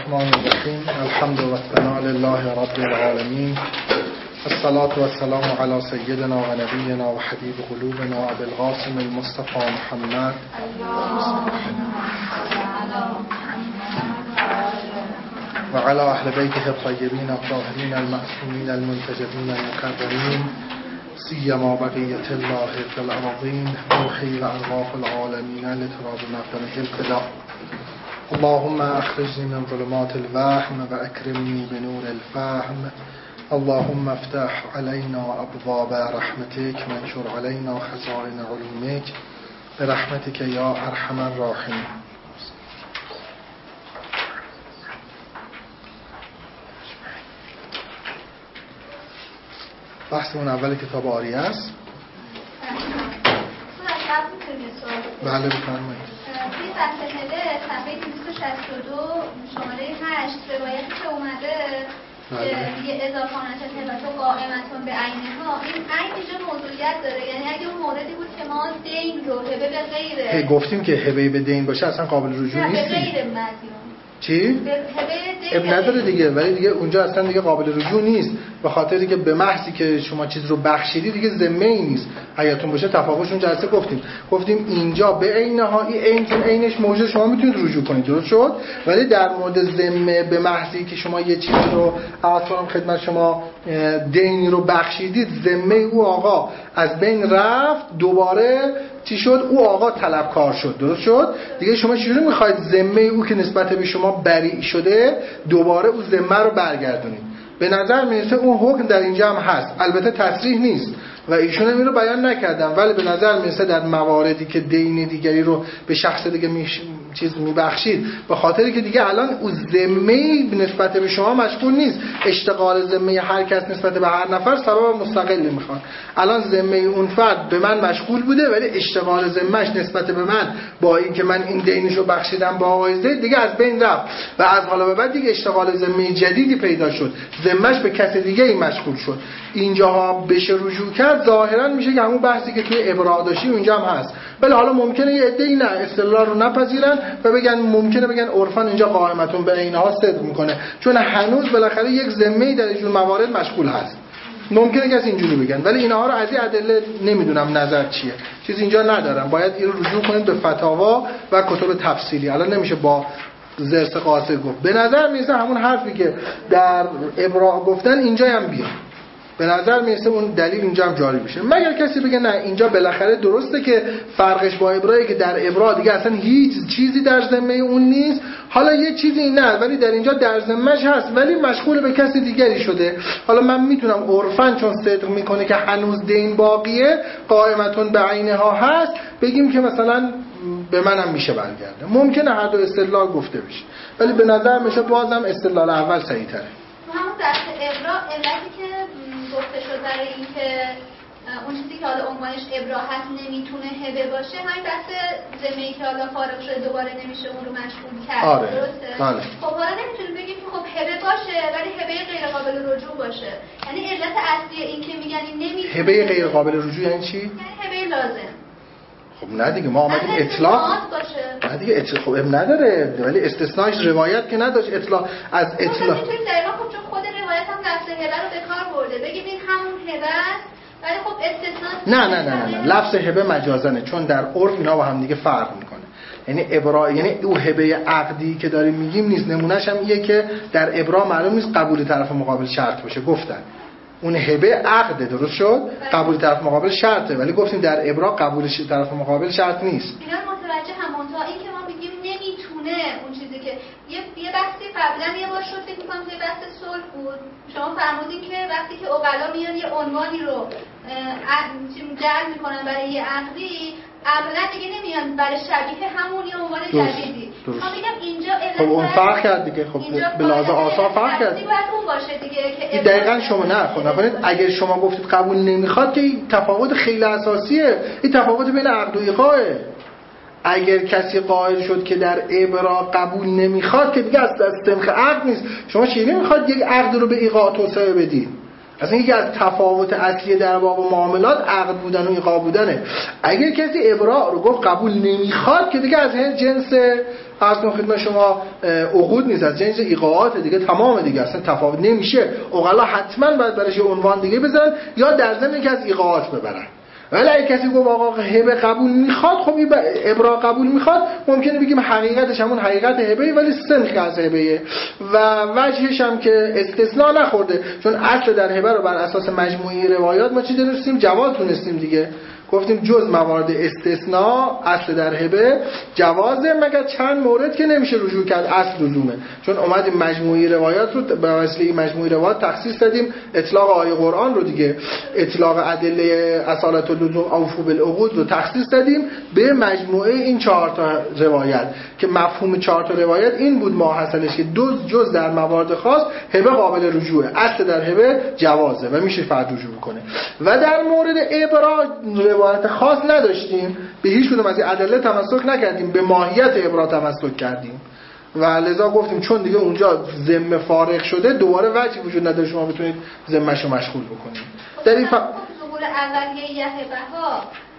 الرحمن الرحیم. الحمد والثناء لله رب العالمین. الصلاة والسلام على سيدنا و نبینا و حبیب قلوبنا ابی القاسم المصطفى محمد و على اهل بیته الطیبین الطاهرین المعصومین المنتجبین المكرمین سیما بقیة الله فی الارضین روحی و ارواح العالمین لتراب مقدمه الفدا. اللهم اخرجني من ظلمات الوهم و اکرمنی بنور الفهم. اللهم افتح علينا ابواب رحمتك وانشر علينا خزائن علومك برحمتك یا ارحم الراحمین. بحث اون اول کتاب آریه است. بله بفرمایید. توی صفحه صفحه 262 شماره 8 روایتی که اومده که یه اضافانت هبت و قائمتون به عینها، این عین اینجا موضوعیت داره. یعنی اگه اون موردی بود که ما دین رو هبه به غیره گفتیم که هبه به دین باشه اصلا قابل رجوع نیست. به غیر مدیون چی؟ اب نداره دیگه، ولی دیگه اونجا اصلا دیگه قابل رجوع نیست، به خاطری که به محضی که شما چیز رو بخشیدی دیگه ذمه ای نیست. حیاتون باشه تفاوتشون جلسه گفتیم اینجا به عینها این عینش موجود شما میتونید رجوع کنید، درست شد؟ ولی در مورد ذمه به محضی که شما یه چیز رو اصلا خدمت شما دین رو بخشیدید، ذمه او آقا از بین رفت، دوباره چی شد؟ او آقا طلبکار شد، درست شد؟ دیگه شما چجوری میخواید ذمه او که نسبت به شما بری شده دوباره او ذمه رو برگردونید؟ به نظر میرسه اون حکم در اینجا هم هست، البته تصریح نیست و ایشون هم این رو بیان نکردن، ولی به نظر میرسه در مواردی که دین دیگری رو به شخص دیگه چیز میبخشید، به خاطری که دیگه الان او ذمه نسبت به شما مشغول نیست. اشتغال ذمه هر کس نسبت به هر نفر سبب مستقلی میخوان. الان ذمه اون فرد به من مشغول بوده، ولی اشتغال ذمهش نسبت به من با این که من این دینشو بخشیدم با آقای زید دیگه از بین رفت و از حالا به بعد دیگه اشتغال ذمه جدیدی پیدا شد، ذمهش به کس دیگه ای مشغول شد. اینجاها بشه رجوع کرد، ظاهرا میشه که همون بحثی که توی ابراء داشتیم اونجا هم هست. ولی حالا ممکنه یه عده‌ای نه استدلال رو نپذیرن و بگن ممکنه بگن عرفاً اینجا قائمتون به عینها صدق میکنه، چون هنوز بالاخره یک ذمه‌ای در اینجور موارد مشغول هست. ممکنه کسی اینجوری بگن، ولی اینها رو از این ادله نمیدونم نظر چیه، چیز اینجا ندارم. باید این رو رجوع کنید به فتاوا و کتب تفصیلی. الان نمیشه با زرس قاصر گفت. به نظر میرسه همون حرفی که در ابراء گفتن اینجا هم بیاد. به نظر میرسه اون دلیل اینجا هم جاری میشه، مگر کسی بگه نه اینجا بالاخره درسته که فرقش با ابراء که در ابراء دیگه اصلا هیچ چیزی در ذمه اون نیست، حالا یه چیزی نه ولی در اینجا در ذمه‌اش هست ولی مشغول به کسی دیگری شده. حالا من میتونم عرفاً چون صدق میکنه که هنوز دین باقیه، قائمتون به عینها هست، بگیم که مثلا به منم میشه برگرده. ممکنه هر دو استدلال گفته بشه، ولی به نظر میشه بازم استدلال اول صحیح تره. همون در ابراء علتی که گفته شد برای این که اون چیزی که حالا عنوانش ابراء هست نمیتونه هبه باشه، همین بحث ذمه‌ای که حالا فارغ شده دوباره نمیشه اون رو مشغول کرد. آره. درسته؟ بله. خب حالا نمیتونیم بگیم که خب هبه باشه ولی هبه غیر قابل رجوع باشه. یعنی علت اصلی این که میگن این نمیتونه هبه غیر قابل رجوع یعنی چی؟ یعنی هبه لازم. خب نه دیگه ما آمدیم اطلاق نه دیگه خب نداره، ولی استثناش روایت که نداشت اطلاق از اطلاق. خب میتونیم دقیقا خب چون خود روایت هم لفظ هبه رو به کار برده بگیم این همون هبه است، ولی خب استثنا نه لفظ هبه مجازنه، چون در عرف اینا با هم دیگه فرق میکنه. یعنی ابراء یعنی او هبه عقدی که داریم میگیم نیست. نمونهش هم اینه که در ابراء معلوم نیست قبول طرف مقابل شرط باشه، گفتن اون هبه عقده، درست شد؟ قبول طرف مقابل شرطه، ولی گفتیم در ابراء قبول طرف مقابل شرط نیست. اینا متوجه همون تا این که ما میگیم نمیتونه اون چیزی که یه بحثی قبلا یه بار شد فکر می‌کنم توی بحث صلح بود، شما فرمودین که وقتی که عقلا میان یه عنوانی رو جعل میکنن برای یه عقدی، عقلا دیگه نمیان برای شبیه همون یه عنوان جدیدی. ما میگم اینجا خب اون فرق کرد دیگه، خب به لحاظ آثار فرق کرد. باید اون باشه دیگه که دقیقاً شما نکنید. اگر شما گفتید قبول نمیخواد که این تفاوت خیلی اساسیه، این تفاوت بین عقد و ایقاعه. اگر کسی قائل شد که در ابراء قبول نمیخواد که دیگه از سنخ عقد نیست. شما چی نمیخواد یک عقد رو به ایقاع توسعه بدید؟ اصلا یکی از تفاوت اصلی در باب معاملات عقد بودن و ایقاع بودنه. اگر کسی ابراء رو گفت قبول نمیخواد که دیگه از جنس عرض کنم خدمت شما عقود نیست، از جنس ایقاعات دیگه، تمام دیگه، اصلا تفاوت نمیشه. عقلا حتما باید برایش عنوان دیگه بزنن یا در ضمن که از ایقاعات ببرن. ولی اگه کسی گفت آقا هبه قبول میخواد، خب این ابراء قبول میخواد، ممکنه بگیم حقیقتش همون حقیقت هبه ولی سنخ از هبه و وجهش هم که استثناء نخورده، چون اصل در هبه رو بر اساس مجموعی روایات ما چی دونستیم؟ جواز دونستیم دیگه. گفتیم جز موارد استثناء اصل در هبه جوازه، مگر چند مورد که نمیشه رجوع کرد، اصل لزومه. چون اومدیم مجموعی روایات رو به وسیله مجموعی روایات تخصیص دادیم، اطلاق آیه قرآن رو دیگه، اطلاق ادله اصالت و لزوم اوفو بالعقود رو تخصیص دادیم به مجموعه این 4 تا روایت که مفهوم 4 تا روایت این بود ماحصلش که جز در موارد خاص هبه قابل رجوعه، اصل در هبه جوازه و میشه فرد رجوع کنه. و در مورد ابراء روایت خاص نداشتیم، به هیچ کدوم از این ادله تمسک نکردیم، به ماهیت ابراء تمسک کردیم و لذا گفتیم چون دیگه اونجا ذمه فارغ شده دوباره وجهی وجود نداره شما بتونید ذمه‌شو مشغول بکنید. در این ظهور اولیه هبه‌ها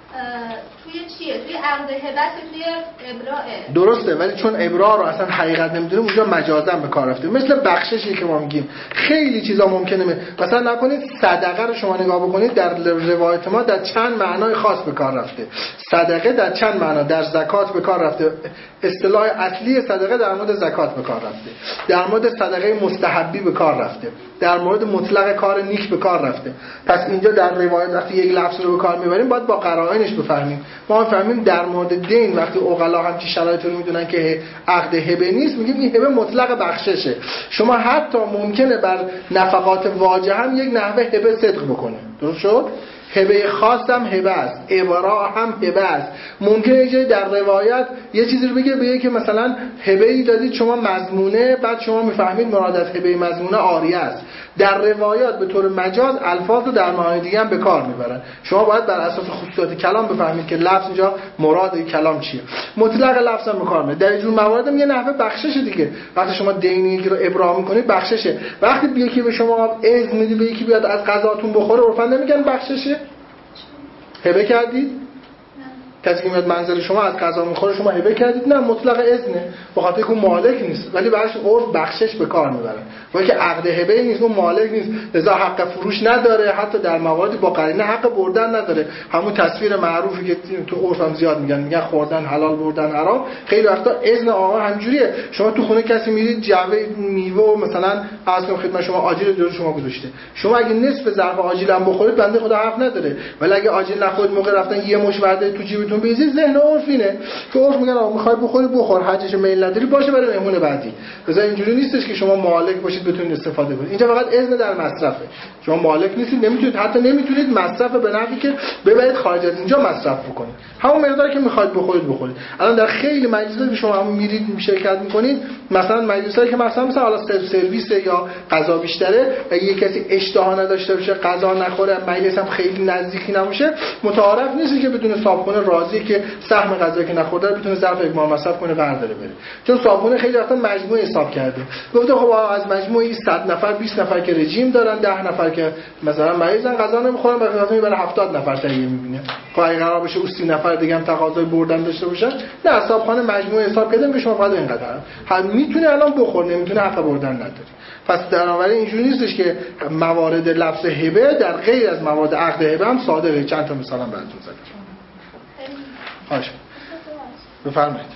توی چیه؟ توی عقد هبه، توی ابراءه. درسته، ولی چون ابراء رو اصلا حقیقت نمیدونیم اونجا مجازا به کار رفته. مثل بخششی که ما میگیم خیلی چیزا ممکنه مثلا نکنید صدقه رو شما نگاه بکنید در روایت ما در چند معنای خاص به کار رفته. صدقه در چند معنا، در زکات به کار رفته، اصطلاح اصلی صدقه در مورد زکات به کار رفته، در مورد صدقه مستحبی به کار رفته، در مورد مطلق کار نیک به کار رفته. پس اینجا در روایت وقتی یک لفظ رو به کار میبریم باید با قرائنش بفهمیم. ما فهمیم در مورد دین وقتی عقلا همچین شرایطی رو میدونن که عقد هبه نیست، میگیم این هبه مطلق بخششه. شما حتی ممکنه بر نفقات واجه هم یک نحوه هبه صدق بکنه. درست شد؟ هبه خاص هم هبه است، ابراء هم هبه است. ممکنه یه جایی در روایت یه چیزی رو بگه که مثلا هبه ای دادید شما مضمونه، بعد شما میفهمید مراد از هبه مضمونه عاریه است. در روایات به طور مجاز الفاظ رو در معانی دیگه هم به کار میبرن. شما باید بر اساس خصوصیات کلام بفهمید که لفظ اینجا مراد کلام چیه. مطلق لفظ هم به کار میبرن. در اینجور موارد هم یه نحوه بخشش دیگه. وقتی شما دینی رو ابراء میکنید بخششه. وقتی یکی به شما اذن میده به یکی بیاد از غذاتون بخوره، عرفا نمیگن بخششه؟ هبه کردید؟ کسی که میاد منزل شما از غذا میخوره شما هبه کردید؟ نه، مطلق اذنه، به خاطر که اون مالک نیست، ولی براش عرف بخشش به کار میبرن. ولی که عقد هبه نیست، اون مالک نیست، لذا حق فروش نداره، حتی در مواردی با قرینه حق بردن نداره. همون تصویر معروفی که تو عرف هم زیاد میگن خوردن حلال بردن حرام. خیلی وقتا اذن آقا همجوریه. شما تو خونه کسی میرید جعبه میوه و مثلا اصلا خدمت شما آجیل جلوی شما گذاشته، شما اگه نصف ظرف آجیل هم بخورید بنده خدا حق نداره، ولی اگه آجیل نخورید موقع رفتن یه مش ورده تو جیبتون بیزی، ذهن عرف اینه که عرف میگن آقا میخوای بخوری بخور، حجش میل نداری باشه برای مهمون بعدی. بذار اینجوری نیستش که شما مالک باشید بتونید استفاده کنید. اینجا فقط اذن در مصرفه. شما مالک نیستید، نمیتونید، حتی نمیتونید مصرف به نحوی که ببرید خارج از اینجا مصرف بکنید. همون مقداری که میخواید بخورید. الان در خیلی مجلسایی که شما میرید شرکت میکنید، مثلا مجلسایی که مثلا حالا سرویس یا غذا بیشتره، اگه یک کسی اشتها نداشته باشه، غذا نخوره، مجلس هم خیلی نزدیکی نباشه، متعارف نیست که بدون صابخونه راضی که سهم غذایی که نخورده رو بتونه ظرف اجماع مصرف کنه برداره بره. چون صابخونه خیلی وقتا مجموعه حساب کرده. گفته خب از مجموعه 100 نفر 20 نفر که رژیم دارن، 10 نفر که مثلا مریضن غذا نمیخورن، بعد میبره 70 نفر تهیه میبینه. خب اگه قرار باشه اون 30 نفر دیگه هم تقاضای بردن داشته باشن، نه صابخانه مجموعه حساب کرده که شما فقط اینقدر هم میتونه الان بخور، نمیتونه حق بردن نداره. پس بنابراین اینجوری نیستش که موارد لفظ هبه در غیر از موارد عقد هبه هم صادقه. چند تا مثال هم براتون زدم. باشه بفرمایید.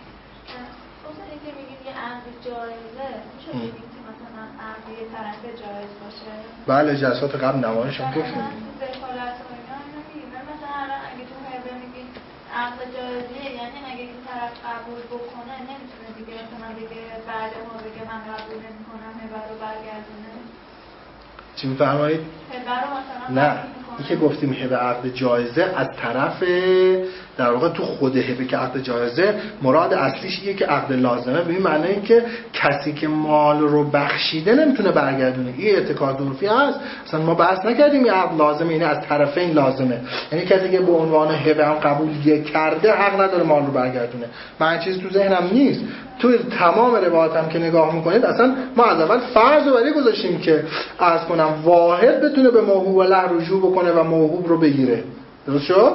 اصلا که میگید یه عقد جایزه، میشه بگید که مثلا عقد یه طرف جایز باشه؟ بله، جلسات قبل نمایش هم گفتیم. دخالت و اینا میگید مثلا الان اگه تو هبه میگید عقد جایزه، یعنی اگه این طرف قبول بکنه نمیتونه دیگه مثلا دیگه بعد ما بگه من قبول نمیکنم هبه رو برگردونه. چی میفرمایید؟ هبه رو مثلا نه، این که گفتیم هبه عقد جایزه از طرف در واقع تو خود هبه که عقد جایزه مراد اصلیش اینه که عقد لازمه، به این معنی که کسی که مال رو بخشیده نمیتونه برگردونه. این اعتقاد عرفی هست، اصلا ما بحث نکردیم این عقد لازمه، اینه از طرفین لازمه، یعنی کسی که به عنوان هبه هم قبول کرده حق نداره مال رو برگردونه. من چیزی تو ذهنم نیست. تو تمام روایات هم که نگاه میکنید اصلا ما از اول فرض رو برای گذاشتیم که عرض کنم واحد بتونه به موهوب و له رجوع بکنه و موهوب رو بگیره. درست شد؟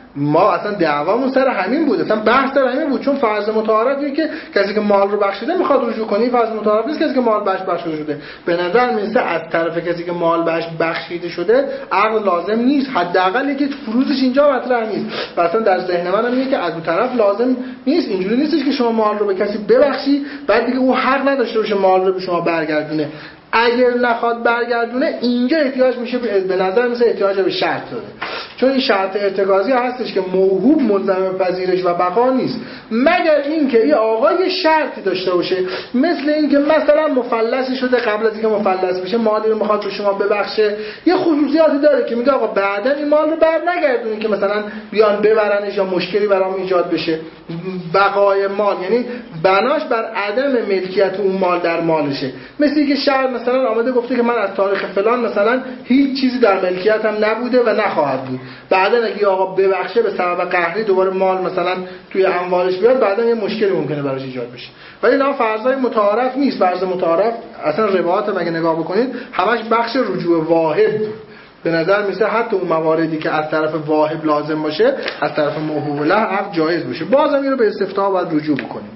ما اصلا دعوامون سر همین بود، اصلا بحث سر همین بود، چون فرض متعارفیه که کسی که مال رو بخشیده میخواد رجوع کنه. فرض متعارف نیست کسی که مال بخشیده شده. به نظر میاد از طرف کسی که مال بخشیده شده عقل لازم نیست، حداقل یکی فروزش اینجا مطرح نیست. اصلا در ذهن من اینه که از اون طرف لازم نیست، اینجوری نیستش که شما مال رو به کسی ببخشی بعد دیگه اون حق نداشته باشه مال رو به شما برگردونه. اگر نخواد برگردونه اینجا احتیاج میشه به نظر مثل احتیاج به شرط داره، چون این شرط ارتکازی هستش که موهوب ملزم پذیرش و بقا نیست مگر اینکه این آقای شرطی داشته باشه، مثل اینکه مثلا مفلسی شده قبل از اینکه مفلس بشه مالی رو میخواد به شما ببخشه، یه خصوصیاتی داره که میگه آقا بعداً این مال رو برنگردونید که مثلا بیان ببرنش یا مشکلی برام ایجاد بشه. بقای مال یعنی بناش بر عدم ملکیت اون مال در مالشه، مثل اینکه شرط مثلا آمده گفته که من از تاریخ فلان مثلا هیچ چیزی در ملکیتم نبوده و نخواهد بود، بعدا اگه آقا ببخشه به سبب قهری دوباره مال مثلا توی اموالش بیاد بعدا یه مشکلی ممکنه براش ایجاد بشه. ولی اینا فرضای متعارف نیست. فرض متعارف اصلا روایات مگه نگاه بکنید همش بخش رجوع واهب بود. به نظر میسه حتی اون مواردی که از طرف واهب لازم باشه از طرف موهوب له حق جایز باشه. بازم این رو به استفتاء باید رجوع بکنیم.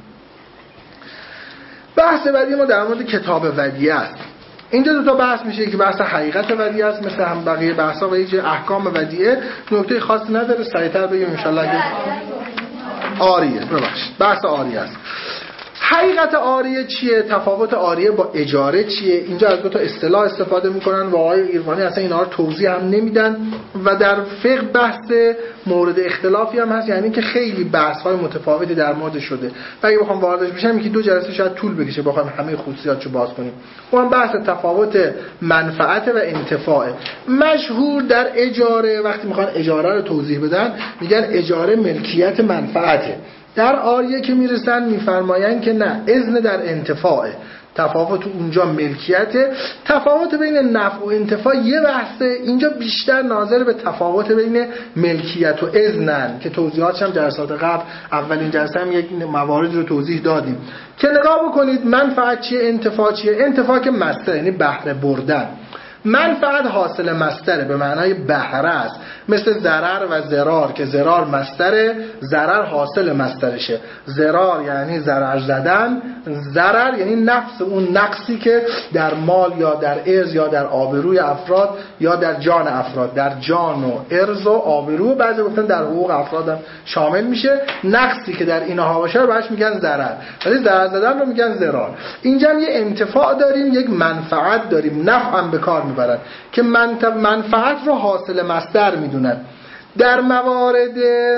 بحث بعدی ما در مورد کتاب ودیعه است. اینجا دو تا بحث میشه که بحث حقیقت ودیعه است مثل هم بقیه بحثا و یه احکام ودیعه، نکته خاصی نداره، سریعتر بگیم ان شاءالله. اگه عاریه ببخشید بحث عاریه است. حقیقت عاریه چیه؟ تفاوت عاریه با اجاره چیه؟ اینجا از دو تا اصطلاح استفاده میکنن و آقای ایرانی اصلا اینا رو توضیح هم نمیدن و در فقه بحث مورد اختلافی هم هست، یعنی که خیلی بحث های متفاوتی در مورد شده و اگه بخوام واردش بشم که 2 جلسه شاید طول بکشه بخوام همه خصوصیاتشو باز کنیم. اون بحث تفاوت منفعت و انتفاع. مشهور در اجاره وقتی میخوان اجاره رو توضیح بدن میگن اجاره ملکیت منفعته. در عاریه که میرسن میفرمایند که نه، اذن در انتفاعه. تفاوت اونجا ملکیته. تفاوت بین نفع و انتفاع یه بحثه، اینجا بیشتر ناظر به تفاوت بین ملکیت و اذنن که توضیحاتش هم جلسات قبل اولین جلسه هم یک مواردی رو توضیح دادیم که نگاه بکنید منفعت چیه، انتفاع چیه. انتفاع که مصدر یعنی بهره بردن، منفعت حاصل مصدره به معنای بهره است، مثل ضرر و ضرار که ضرار مصدره، ضرر حاصل مصدرشه. ضرار یعنی ضرر زدن، ضرر یعنی نفس اون نقصی که در مال یا در ارث یا در آبروی افراد یا در جان افراد، در جان و ارث و آبرو، بعضی گفتن در حقوق افراد هم شامل میشه، نقصی که در اینها باشه رو بهش میگن ضرر، ولی ضرر زدن رو میگن ضرار. اینجا هم یه انتفاع داریم، یک منفعت داریم، نفع هم به کار میبرن که منفعت رو حاصل مصدر میدونن. در موارد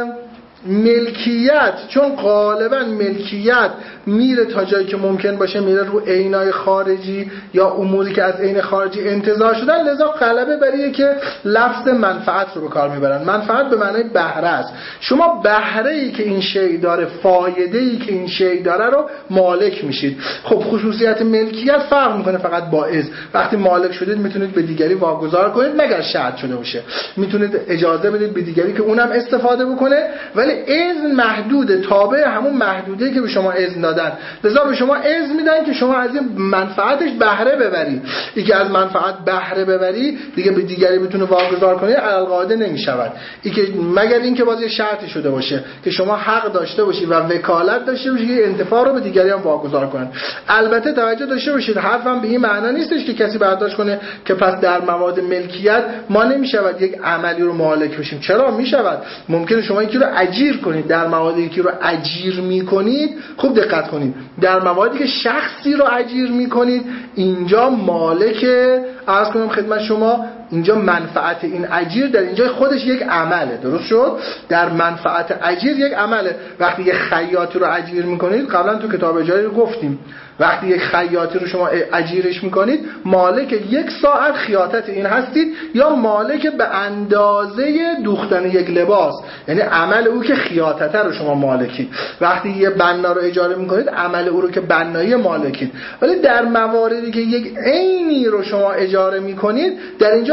ملکیت چون غالبا ملکیت میره تا جایی که ممکن باشه میره رو عینای خارجی یا اموری که از عین خارجی انتزاع شدن، لذا غلبه بریه که لفظ منفعت رو به کار میبرن. منفعت به معنای بهره است. شما بهره ای که این شی داره، فایده ای که این شی داره رو مالک میشید. خب خصوصیت ملکیت فرق میکنه فقط با اذن. وقتی مالک شدید میتونید به دیگری واگذار کنید مگر شرط شده باشه، میتونید اجازه بدید به دیگری که اونم استفاده بکنه، ولی اذن محدوده، تابع همون محدوده‌ای که به شما اذن دادن. لذا به شما اذن میدن که شما از این منفعتش بهره ببری. این که از منفعت بهره ببری دیگه به دیگری میتونه واگذار کنه، علی القاعده نمیشود. این که مگر اینکه باز یه شرطی شده باشه که شما حق داشته باشی و وکالت داشته باشی که انتفاع رو به دیگری هم واگذار کنن. البته توجه داشته باشید حرفم به این معنا نیستش که کسی برداشت کنه که پس در مواد ملکیت ما نمیشود یک عملی رو مالک بشیم. چرا میشود؟ ممکنه شما یکی رو اجیر کنید، در مواردی که رو اجیر میکنید خوب دقت کنید، در مواردی که شخصی رو اجیر میکنید اینجا مالک، عرض کنم خدمت شما، اینجا منفعت این اجیر در اینجا خودش یک عمله. درست شد؟ در منفعت اجیر یک عمله. وقتی یک خیاطی رو اجیر میکنید، قبلا تو کتاب اجاره رو گفتیم، وقتی یک خیاطی رو شما اجیرش میکنید مالک 1 ساعت خیاطت این هستید یا مالک به اندازه دوختن یک لباس، یعنی عمل او که خیاطته رو شما مالکید. وقتی یه بنا رو اجاره میکنید عمل او رو که بنایی مالکید. ولی در مواردی که یک عینی رو شما اجاره میکنید در اینجا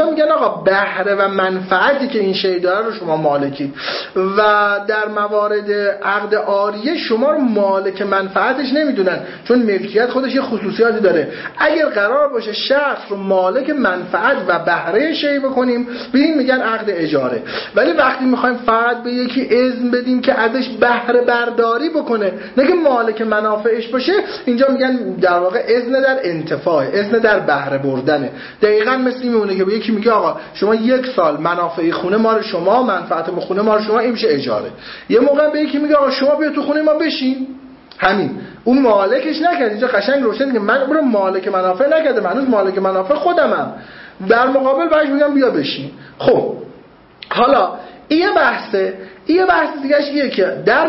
اینجا میگن آقا بهره و منفعتی که این شی داره رو شما مالکید و در موارد عقد عاریه شما رو مالک منفعتش نمیدونن، چون ملکیت خودش یه خصوصیاتی داره. اگر قرار باشه شخص رو مالک منفعت و بهره شی بکنیم به این میگن عقد اجاره. ولی وقتی میخوایم فقط به یکی اذن بدیم که ازش بهره برداری بکنه نه که مالک منافعش باشه، اینجا میگن در واقع اذن در انتفاع، اذن در بهره بردنه. دقیقاً مثل میمونه که به یکی میگه آقا شما 1 سال منافع خونه ما رو شما، منفعت خونه ما رو شما، این میشه اجاره. یه موقع به یکی میگه آقا شما بیا تو خونه ما بشین، همین. اون مالکش نکرد. اینجا قشنگ روشن که من رو مالک منافع نکرده، من هنوز مالک منافع خودمم. در مقابل بهش میگم بیا بشین. خب حالا این بحثه. این بحث دیگه ایه که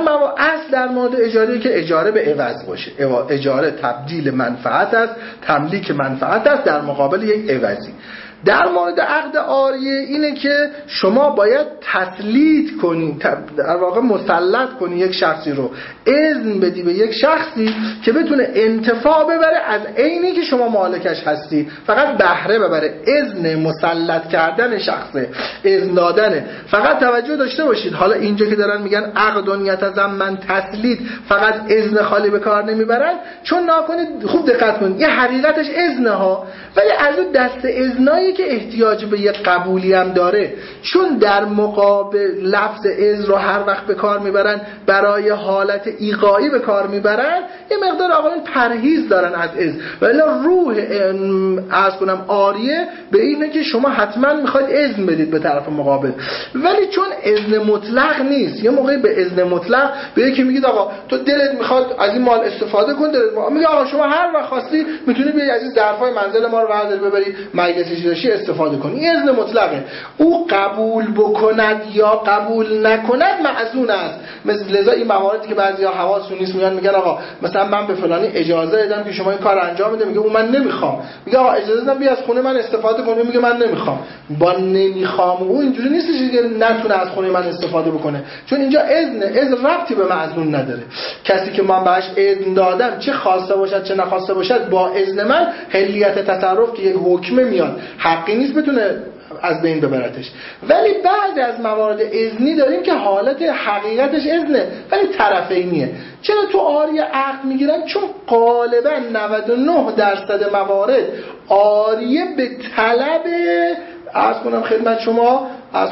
اصل در مورد اجاره که اجاره به عوض باشه. اجاره تبدیل منفعت است، تملیک منفعت است در مقابل یک عوضی. در مورد عقد عاریه اینه که شما باید تسلیط کنی، در واقع مسلط کنی یک شخصی رو، اذن بدی به یک شخصی که بتونه انتفاع ببره از عینی که شما مالکش هستی، فقط بهره ببره. اذن مسلط کردن شخصه، اذن دادنه. فقط توجه داشته باشید، حالا اینجا که دارن میگن عقد یتضمن تسلیط، فقط اذن خالی به کار نمیبرن، چون ناکنید خوب دقت کنید یه حقیقتش اذنه ها، ولی از اون دست اذنایی که احتیاج به یک قبولی هم داره، چون در مقابل لفظ اذن رو هر وقت به کار میبرن برای حالت ایقاعی به کار میبرن، یه مقدار آقایون پرهیز دارن از اذن. ولی روح عرض کنم عاریه به اینه که شما حتما میخواید اذن بدید به طرف مقابل، ولی چون اذن مطلق نیست. یه موقعی به اذن مطلق به یکی میگید آقا تو دلت میخواد از این مال استفاده کن، میگه آقا شما هر وقت خواستی میتونی بیای از این ظرفای منزل ما رو برداری ببری مجلس اجرایی استفاده کنی. این اذن مطلقه. او قبول بکند یا قبول نکند معزون است. مثل لذا این مواردی که بعضیا حواسشون نیست میگن آقا مثلا من به فلانی اجازه دادم که شما این کار انجام بده، میگه او من نمیخوام. میگه آقا اجازه دادم بیا از خونه من استفاده کنی، میگه من نمیخوام. با نمیخوام او اینجوری نیستش که نتونه از خونه من استفاده بکنه، چون اینجا اذن ربطی به معزون نداره. کسی که من بهش اذن دادم چه خواسته باشد چه نخواسته باشد، با اذن من حلیت تصرف که یک حکمه میاد، حقی نیست بتونه از بین ببرتش. ولی بعضی از موارد اذنی داریم که حالت حقیقتش اذنه ولی طرفینیه. چرا تو عاریه عقد میگیرن؟ چون غالبا 99% موارد عاریه به طلب عرض کنم خدمت شما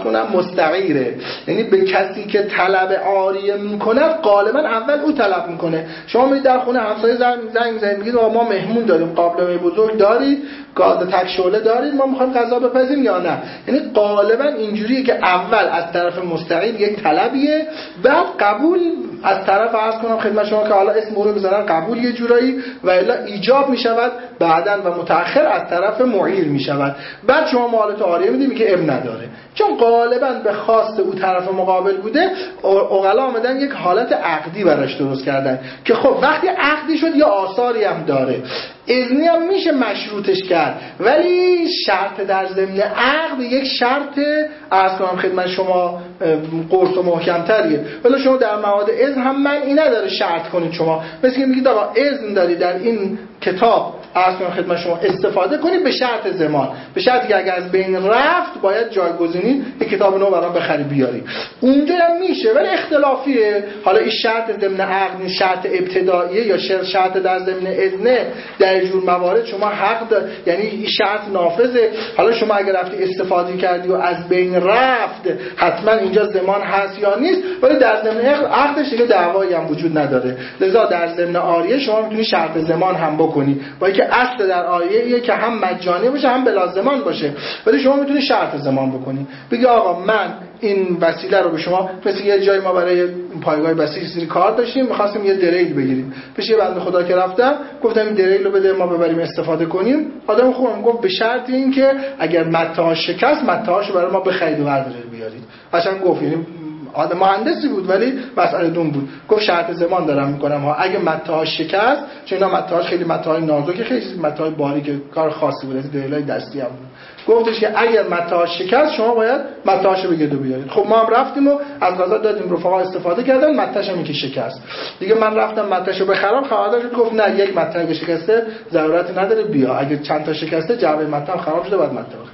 مستعیره، یعنی به کسی که طلب عاریه میکنه غالبا اول او طلب میکنه. شما میید در خونه همسایه زنگ میزنید میگید ما مهمون داریم، قابلمه بزرگ دارید، گاز تک شعله دارید، ما میخوایم غذا بپزیم یا نه. یعنی غالبا اینجوریه که اول از طرف مستعیر یک طلبیه، بعد قبول از طرف عرض کنم خدمت شما که حالا اسم رو بزنن قبول یه جورایی و الا ایجاب میشود بعداً و متأخر از طرف معیر میشود. بعد شما مالت عاریه میدی میگه اب نداره، چون غالبا به خواست او طرف مقابل بوده. عقلا آمدن یک حالت عقدی براش درست کردن که خب وقتی عقدی شد یا آثاری هم داره، اذنی هم میشه مشروطش کرد، ولی شرط در ضمن عقد یک شرط عرض کنم خدمت شما قرص و محکم‌تریه. ولی شما در مواد اذن هم معنی نداره شرط کنید. شما مثل که میگید آقا اذن داری در این کتاب عرض کنم خدمت شما استفاده کنید به شرط زمان، به شرطی که اگر از بین رفت باید جایگزینی یک کتاب نو برام بخری بیاری. اونجا هم میشه ولی اختلافیه. حالا این شرط ضمن عقد، شرط ابتداییه یا شرط در ضمن اذن، در جور موارد شما حق دار، یعنی این شرط نافذه. حالا شما اگر رفتی استفاده کردی و از بین رفت حتما اینجا زمان هست یا نیست، ولی در ضمن عقدش دیگه دعوایی هم وجود نداره. لذا در ضمن عاریه شما میتونی شرط زمان هم بکنی، با اینکه اصل در عاریه که هم مجانی باشه هم بلا زمان باشه، ولی شما میتونی شرط زمان بکنی. بگی آقا من این وسیله رو به شما، مثل یه جایی ما برای پایگاه بسیج کار داشتیم، می‌خواستیم یه دریل بگیریم، پیش یه بنده خدا که رفتم گفتم این دریل رو بده ما ببریم استفاده کنیم. آدم خوبم گفت به شرط این که اگر متاهاش شکست متاهاشو برای ما بخرید و بردارید بیارید. قشنگ گفت، یعنی آدم مهندسی بود ولی مسئله دون بود. گفت شرط زمان دارم میکنم ها، اگه متاهاش شکست، چون اینا متاهاش خیلی متاهای نازکه، خیلی متاهای باریک، کار خاصی بود، از دریلای دستی هم بود. گفتش که اگر متاهاش شکست شما باید متاهاشو بگیرید و بیارید. خب ما هم رفتیم و از قضا دادیم، رفقا استفاده کردن، متاهش هم که شکست. دیگه من رفتم متاهشو بخرم، خواهرش گفت نه یک متاه که شکسته ضرورت نداره بیا، اگه چند تا شکسته جعبه متاه خراب شده بعد متاه بخری.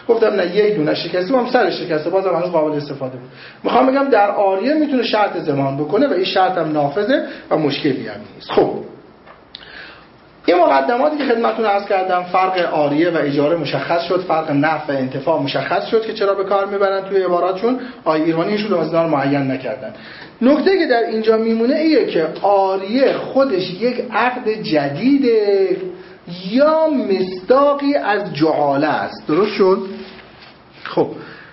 گفتم نه یک دونه شکسته هم سر شکسته بازم هنوز قابل استفاده بود. میخوام بگم در عاریه میتونه شرط ضمان بکنه و این شرط هم نافذه و مشکلی هم نیست. خب این مقدماتی که خدمتتون عرض کردم، فرق عاریه و اجاره مشخص شد، فرق نفع و انتفاع مشخص شد که چرا به کار میبرن توی عباراتشون. آیه ایرانیشون رو از معین نکردن. نکته که در اینجا میمونه ایه که عاریه خودش یک عقد جدیده یا مصداقی از جعاله است. درست شد؟ خب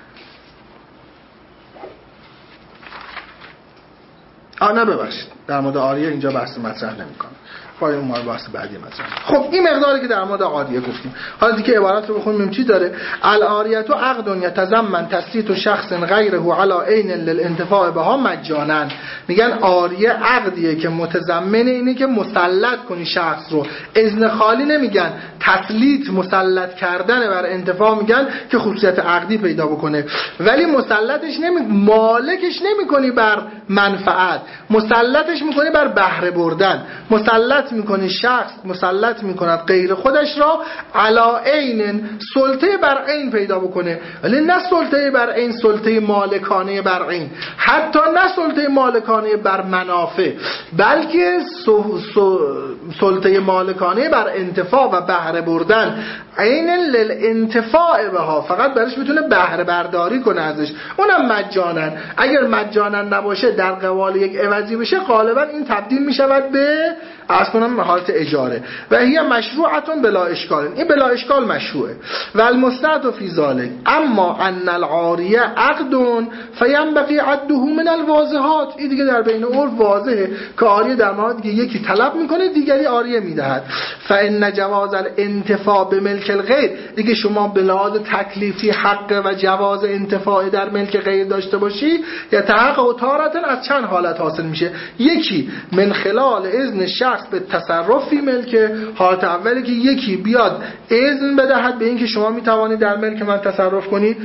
نه ببخشید، در مورد عاریه اینجا بحث مطرح نمی‌کنم، پای اون بحث بعدی مطرح. خب این مقداری که در مورد عاریه گفتیم. حالا دیگه عبارت رو بخونیم چی داره. العاریه عقد یتضمن تسلیط شخص غیره علی عین للانتفاع بها مجانا. میگن عاریه عقدیه که متضمن اینه که مسلط کنی شخص رو. اذن خالی نمیگن، تسلیط مسلط کردن بر انتفاع میگن که خصوصیت عقدی پیدا بکنه، ولی مسلطش مالکش نمیکنی بر منفعت، مسلطش میکنی بر بهره بردن. مسلط میکنی شخص مسلط میکند غیر خودش را علا عین، سلطه بر عین پیدا بکنه، ولی نه سلطه بر عین سلطه مالکانه بر عین، حتی نه سلطه مالکانه بر منافع، بلکه سلطه مالکانه بر انتفاع و بهره بردن. عین للانتفاع بها، فقط برش میتونه بهره برداری کنه ازش، اونم مجانا. اگر مجانا نباشه در قبال یک عوضی بشه، غالبا این تبدیل میشود به اصلا حالت اجاره و هی مشروعتون بلا اشکال. این بلا اشکال مشروعه. و المستعد فی ذلک اما ان العاریه عقد فینبغی عده من الواضحات. این دیگه در بین عرف واضحه که عاریه در مورد که یکی طلب میکنه دیگری عاریه میدهد. فان جواز الانتفاع بملک الغیر، دیگه شما به لحاظ تکلیفی حق و جواز انتفاع در ملک غیر داشته باشی، یتحقق تارة از چند حالت حاصل میشه. یکی من خلال اذن شخص به تصرف فی ملک، حالت اولی که یکی بیاد اذن بدهد به اینکه شما میتوانید در ملک من تصرف کنید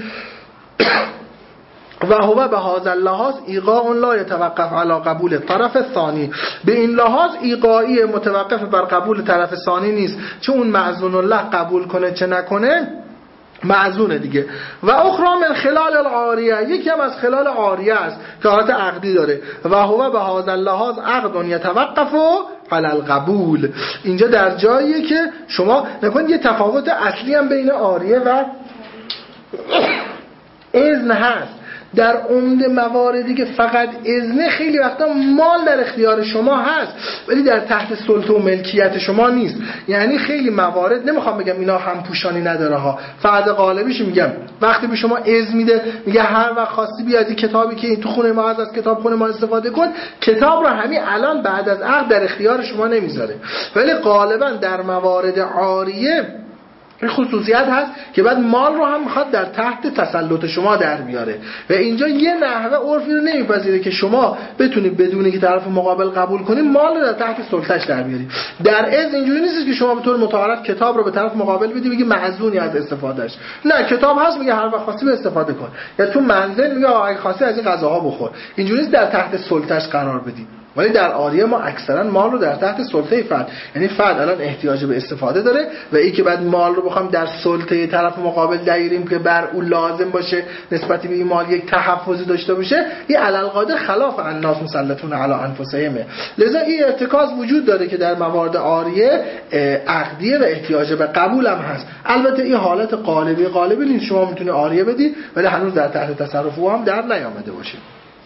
و هو به هذا اللحاظ ایقاع لا يتوقف على قبول طرف ثانی. به این لحاظ ایقاعی متوقف بر قبول طرف ثانی نیست، چه اون معزون الله قبول کنه چه نکنه معزونه دیگه. و اخرى من خلال العاریه، یکی هم از خلال عاریه است که حالت عقدی داره. و هو به هذا اللحاظ عقد یتوقف علی القبول. اینجا در جاییه که شما نکنید یه تفاوت اصلی هم بین عاریه و اذن هست. در عمده مواردی که فقط اذن، خیلی وقتا مال در اختیار شما هست ولی در تحت سلطه و ملکیت شما نیست. یعنی خیلی موارد، نمیخوام بگم اینا هم پوشانی نداره ها، فقط غالبیش میگم وقتی به شما اذن میده میگه هر وقت خواستی بیا از این کتابی که تو خونه ما از کتاب خونه ما استفاده کن، کتاب رو همین الان بعد از عقد در اختیار شما نمیذاره. ولی غالبا در موارد عاریه این خصوصیت هست که بعد مال رو هم میخواد در تحت تسلط شما در بیاره و اینجا یه نحوه عرفی رو نمیپذیره که شما بتونید بدون که طرف مقابل قبول کنید مال رو در تحت سلطه‌اش در بیاری. در از اینجوری نیست که شما به طور متعارف کتاب رو به طرف مقابل بدی بگی معزونی از استفادهش. نه، کتاب هست میگه هر وقت خواستی به استفاده کن، یا تو منزل میگه اگه خواستی از این غذاها بخور. اینجوری نیست در تحت سلطه‌اش قرار بدی. ولی در عاریه ما اکثرا مال رو در تحت سلطه فرد، یعنی فرد الان احتیاج به استفاده داره و این که بعد مال رو بخوام در سلطه طرف مقابل دایریم که بر اون لازم باشه نسبت به این مال یک تحفظی داشته باشه، این علالقاده خلاف الناس مسلطون علی انفسهم. لذا این ارتکاز وجود داره که در موارد عاریه عقدیه و احتیاج به قبول هم هست. البته این حالت غالبی نیست، شما میتونی عاریه بدی ولی هنوز در تحت تصرف او هم در نیامده باشه.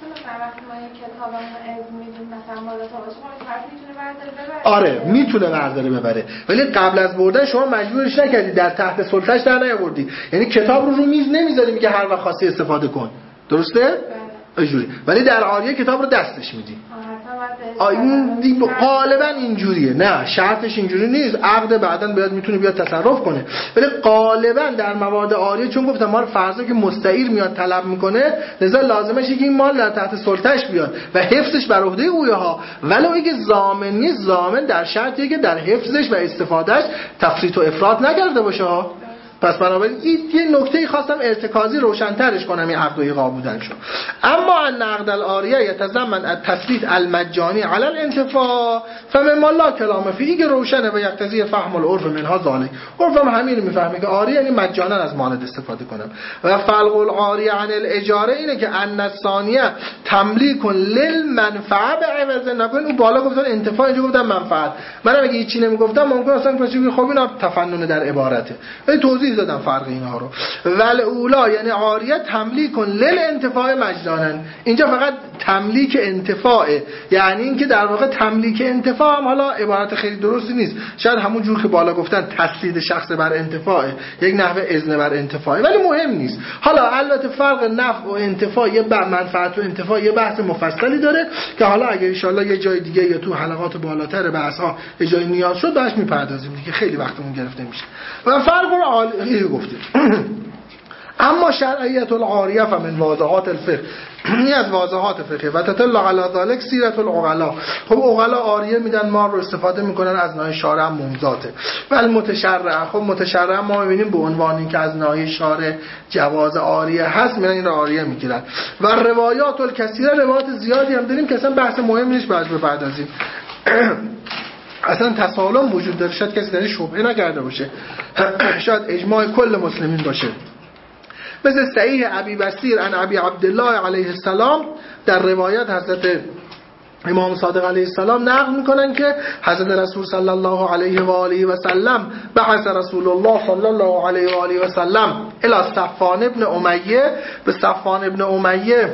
آره میتونه برداره ببره ولی قبل از بردن شما مجبورش نکردی، در تحت سلطه‌اش در نیاوردی. یعنی کتاب رو میز نمیذاری میگه هر وقت خواستی استفاده کن، درسته؟ اینجوری. ولی در عاریه کتاب رو دستش میدی. این غالبا اینجوریه. نه، شرطش اینجوری نیست، عقد بعداً باید میتونه بیاد تصرف کنه، ولی غالبا در موارد عاریه چون گفتم مال فرضا که مستعیر میاد طلب میکنه، لذا لازمه که این مال در تحت سلطه‌اش بیاد و حفظش بر عهده اوه ها. ولو اینکه ضامن نیست، ضامن در شرطیه که در حفظش و استفادهش تفریط و افراط نکرده باشه ها. پس بنابراین این یه نکته خواستم ارتکازی روشن‌ترش کنم این عقد و ایقاع بودن شو. اما ان عقد العاریه یتضمن التسلیط المجانی علی الانتفاع فمما لا کلام فیه که روشنه و یقتضی فهم العرف منها ذالک. عرفم همین میفهمه که عاریه یعنی مجانا از مالت استفاده کنم. و فلق العاریه عن الاجاره اینه که ان الثانیه تملیک للمنفعه به عوض نکن. اون بالا گفتن انتفاع، اینجا گفتن منفعت. منم اگه هیچی نمیگفتم ممکن اصلا کسی خب اینا تفنن در عبارته. ولی توضیح دادم فرق اینها رو. ول اولا یعنی عاریه تملیک للانتفاع مجانا. اینجا فقط تملیک انتفاعه، یعنی اینکه در واقع تملیک انتفاع هم حالا عبارت خیلی درستی نیست، شاید همون جور که بالا گفتن تسلید شخص بر انتفاعه، یک نحوه اذن بر انتفاعه، ولی مهم نیست. حالا البته فرق نفع و انتفاع، یه منفعت و انتفاع یه بحث مفصلی داره که حالا اگه ان شاءالله یه جای دیگه یا تو حلقات بالاتر بحث‌ها یه جای نیاز شد بهش میپردازیم دیگه، خیلی وقتمون گرفته میشه. و فرق رو عالیه گفتیم. اما شرعیت العاریه فمن واضحات الفقه، این از واضحات فقه و تدل علی ذلک سیرت العقلا. خب عقلا عاریه میدن، ما رو استفاده میکنن از ناحیه شارع ممتازه. ولی متشرع، خب متشرع ما میبینیم به عنوانی که از ناحیه شارع جواز عاریه هست میرن این عاریه میگیرن. و روایات الکثیره، روایات زیادی هم داریم که اصلا بحث مهم نیست بهش بپردازیم. اصلا تسالم وجود داره، شاید کسی در شبهه نکرده باشه، شاید اجماع کل مسلمین باشه. مثل صحیح ابی بصیر عن ابی عبدالله علیه السلام، در روایت حضرت امام صادق علیه السلام نقل میکنن که حضرت رسول صلی الله علیه و آله و سلم بعث رسول الله صلی الله علیه و آله و سلم الی صفوان ابن امیه، به صفوان ابن امیه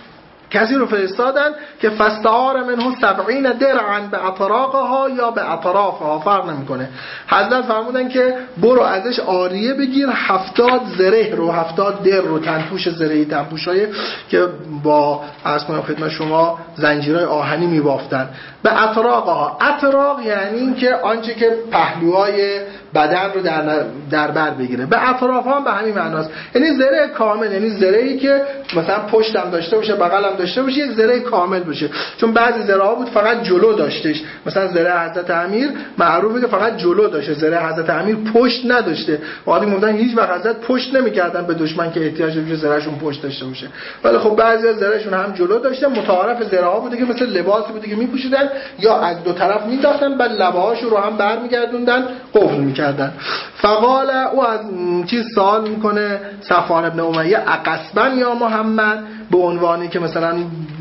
کسی رو فرستادن که فاستعار منه 70 درعا به اطراقها یا به اطرافها، فرق نمیکنه. حضرت فرمودن که برو ازش عاریه بگیر 70 زره رو، 70 در رو، تنپوش زرهی، تنپوشای که با عرض کنم خدمت شما زنجیرهای آهنی میبافتن، به اطراقها. اطراق یعنی این که آنچه که پهلوهای بدن رو در بر بگیره. به اطراف هم به همین معناست، یعنی زره کامل، یعنی زرهی که مثلا پشتم داشته باشه، بغلم داشته باشه، یک زره کامل باشه. چون بعضی زره ها بود فقط جلو داشتش، مثلا زره حضرت امیر معروفه که فقط جلو داشته، زره حضرت امیر پشت نداشته. وقتی گفتن هیچ وقت حضرت پشت نمی‌کردن به دشمن که احتیاج بشه زرهشون پشت داشته باشه، ولی خب بعضی از زرهشون هم جلو داشته. متعارف زره ها بوده که مثل لباسی بوده که میپوشیدن یا از دو طرف مینداختن، بعد لبه‌هاشون رو هم برمیگردوندن، قفل می‌کردن. فقال او از چیز سوال میکنه صفوان ابن امیه اقصبا یا محمد، به عنوانی که مثلا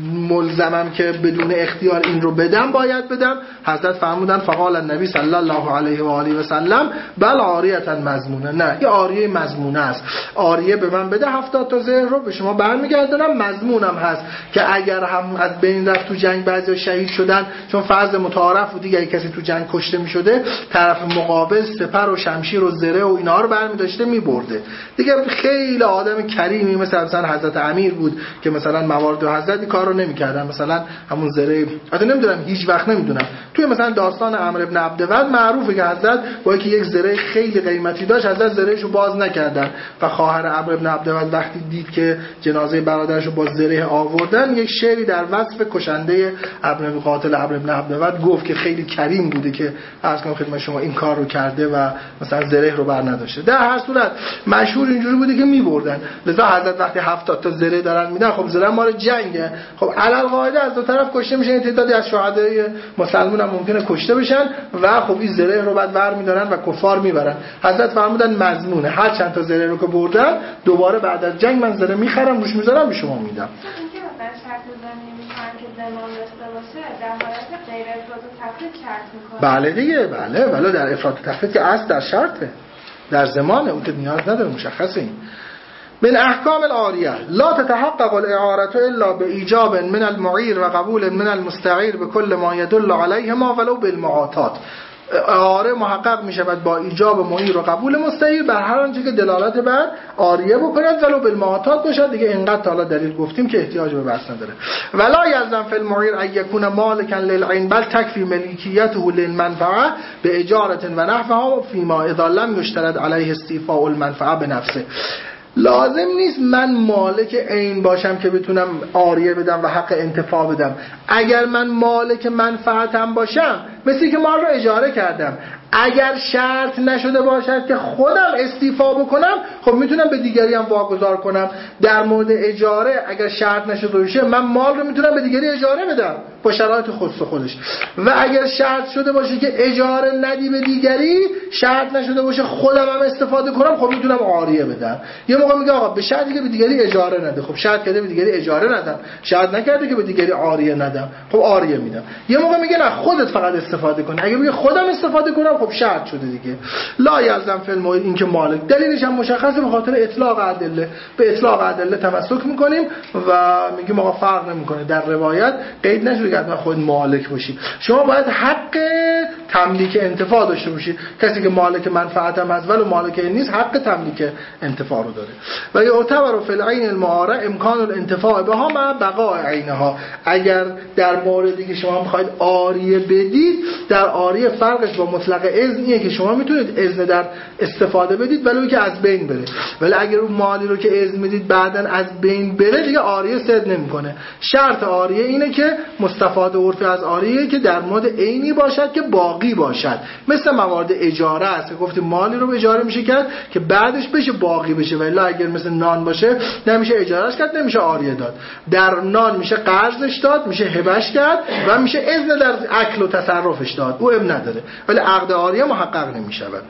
ملزمم که بدون اختیار این رو بدم باید بدم. حضرت فرمودن فقال النبی صلی الله علیه و آله و سلم بل عاریه مضمونه، نه این عاریه مضمونه است، عاریه به من بده 70 تا زر رو به شما برمیگردونم، مضمونم هست که اگر هم از بین رفت تو جنگ بعضی شهید شدن، چون فرض متعارف بود دیگه کسی تو جنگ کشته میشده طرف مقابل سپر و شمشیر و زره و اینا رو برمی‌داشته میبرده دیگه. خیلی آدم کریمی مثلا حضرت امیر بود که مثلا موارد حضرت کار رو نمی‌کردن، مثلا همون زره البته نمیدونم هیچ وقت نمیدونم توی مثلا داستان عمرو ابن عبدود معروفه که حضرت با اینکه یک زره خیلی قیمتی داشت حضرت زرهشو باز نکردن و خواهر عمرو ابن عبدود وقتی دید که جنازه برادرشو با زره آوردن یک شعری در وصف کشنده قاتل عمرو ابن عبدود گفت که خیلی کریم بوده که عرض کنم خدمت شما این کار رو کرده و مثلا زره رو بر نداشته. در هر صورت مشهور اینجوری بوده که میبردن، لذا حضرت وقتی 70 تا زره دارن میدن، خب زره مال جنگه، خب علل قاعده از دو طرف کشته میشن، تعدادی از شهدای مسلمان هم ممکنه کشته بشن و خب این زره رو بعد ور میدارن و کفار میبرن. حضرت فرمودن مضمونه، هر چند تا زره رو که بردن دوباره بعد از جنگ من زره میخرم روش میذارم به شما میدم. بله دیگه، بله ولی در افراط و تفرید که اصل در شرطه، در زمانه اون که نیاز نداره مشخصه. این من احکام العاریه لا تتحقق الاعاره الا بايجاب من المعير و قبول من المستعير بكل ما يدل عليهما ولو بالمعاطات. عاریه محقق می شود با ایجاب معیر و قبول مستعیر بر هر آنچه که دلالت بر عاریه بکند ولو بالمعاطات باشد. دیگه اینقدر حالا دلیل گفتیم که احتیاج به بحث نداره. ولا یلزم فی المعیر ان یکون مالکا للعین بل تکفی ملکیته للمنفعه باجاره و نحوها فيما اذا لم يشترط عليه استيفاء المنفعه بنفسه. لازم نیست من مالک عین باشم که بتونم عاریه بدم و حق انتفاع بدم. اگر من مالک منفعتم باشم، مثل که ما رو اجاره کردم، اگر شرط نشده باشد که خودم استیفا بکنم، خب میتونم به دیگری هم واگذار کنم. در مورد اجاره اگر شرط نشده باشه من مال رو میتونم به دیگری اجاره بدم با شرایط خودش. و اگر شرط شده باشه که اجاره ندی به دیگری، شرط نشده باشه خودم هم استفاده کنم، خب میتونم عاریه بدم. یه موقع میگه آقا به شرطی که به دیگری اجاره نده، خب شرط کرده به دیگری اجاره ندم، شرط نکرده که به دیگری عاریه ندم، خب عاریه میدم. یه موقع میگه نه خودت فقط استفاده کن، اگه میگه خودم استفاده کنم خب شرط شده دیگه. لا یلزم فی الموعد این که مالک، دلیلش هم مشخصه به خاطر اطلاق ادله. به اطلاق ادله تمسک میکنیم و میگیم آقا فرق نمیکنه، در روایت قید نشده که حتما خود مالک باشی. شما باید حق تملیک انتفاع داشته باشید. کسی که مالک منفعت هم هست ولی مالک این نیست، حق تملیک انتفاع رو داره. و یعتبر فی العین المعاره امکان الانتفاع بها مع بقاء عینها. اگر در موردی که شما میخواید عاریه بدید، در عاریه فرقش با مطلق اذنیه که شما میتونید اذن در استفاده بدید ولی که از بین بره. ولی اگر اون مالی رو که اذن میدید بعداً از بین بره، دیگه عاریه صد نمیکنه. شرط عاریه اینه که مستفاد عرفی از عاریه که در مورد عینی باشد که باقی باشد. مثل موارد اجاره است که گفتیم مالی رو اجاره میشه کرد که بعدش بشه باقی بشه، ولی اگر مثل نان باشه نمیشه اجارهش کرد، نمیشه عاریه داد. در نان میشه قرضش داد، میشه هبش کرد و میشه اذن در اکل و تصرفش داد، او اب نداره، ولی عقد عاریه محقق نمیشود.